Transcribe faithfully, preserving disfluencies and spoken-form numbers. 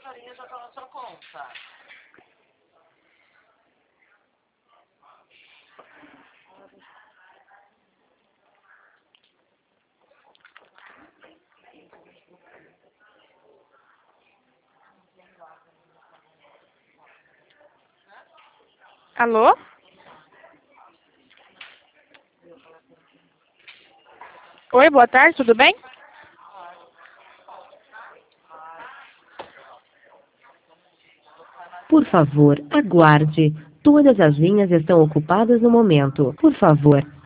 duas horinhas já tá na sua conta. Alô? Oi, boa tarde, tudo bem? Por favor, aguarde. Todas as linhas estão ocupadas no momento. Por favor.